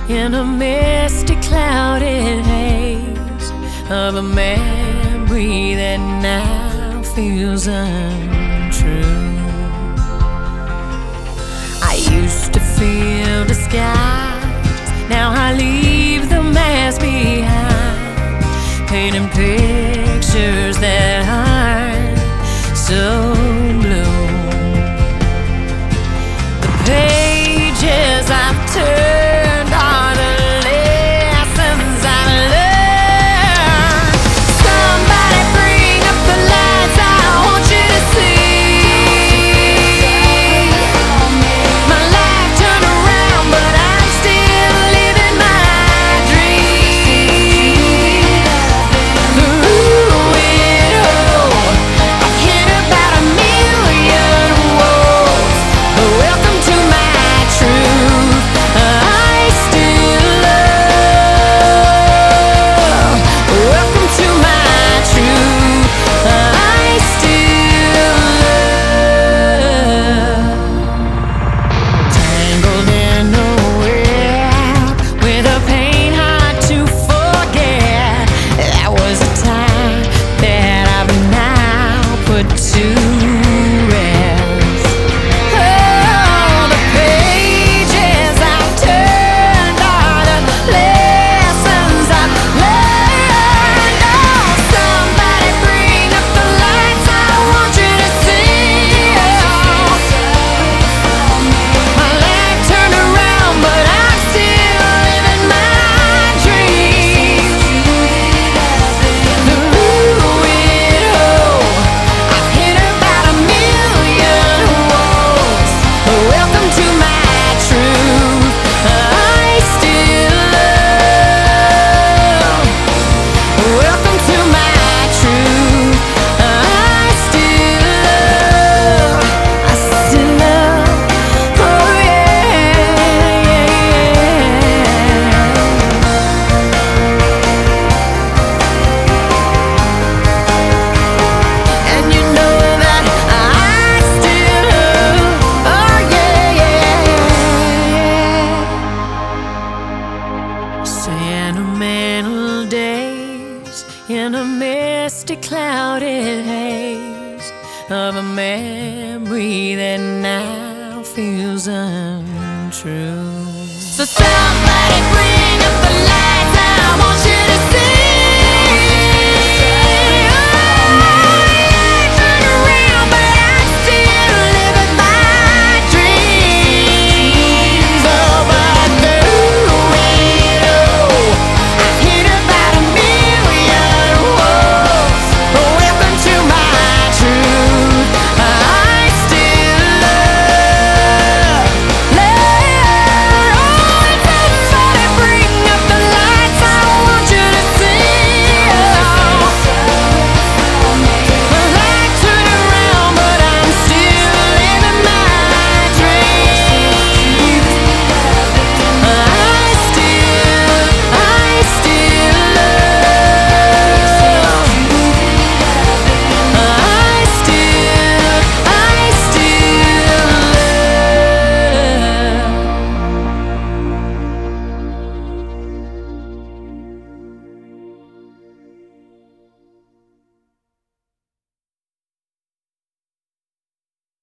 in a misty, clouded haze of a memory that now feels untrue. I used to feel the skies, now I leave the mask behind, painting pictures that aren't so blue. The pages I've turned are the lessons I've learned. Somebody bring up the lights, I want you to see. My life turned around, but I'm still living my dream. Through it all, I've hit about 1,000,000 walls. Welcome to my truth. I still love. Welcome to my truth. I still love. Tangled in a web with a pain hard to forget. That was a time that I've now put to rest. Oh, the pages I've turned are the lessons I've learned. Oh, somebody bring up the lights, I want you to see. My life turned around, but I'm still living my dreams. Through it all, I've hit about 1,000,000 walls. Welcome to my truth. I still love. Welcome to my truth. I still love. I still love. Oh yeah, yeah, yeah. And you know that I still love. Oh yeah, yeah, yeah. Sentimental days in a misty, clouded haze of a memory that now feels untrue. So somebody